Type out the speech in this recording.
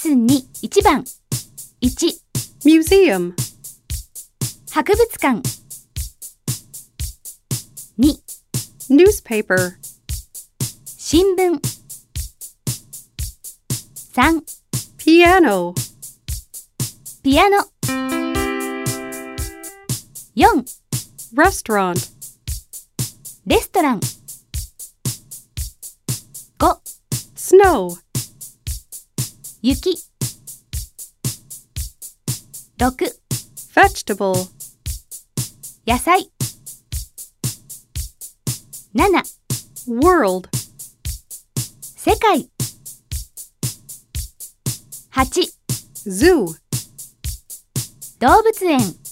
スン2、1番。1、 museum, 博物館。2、 newspaper, 新聞。3、 piano, ピアノ。4、 restaurant, レストラン。5、 snow, 雪。6、 vegetable, 野菜。7、 world, 世界。8、 zoo. 動物園。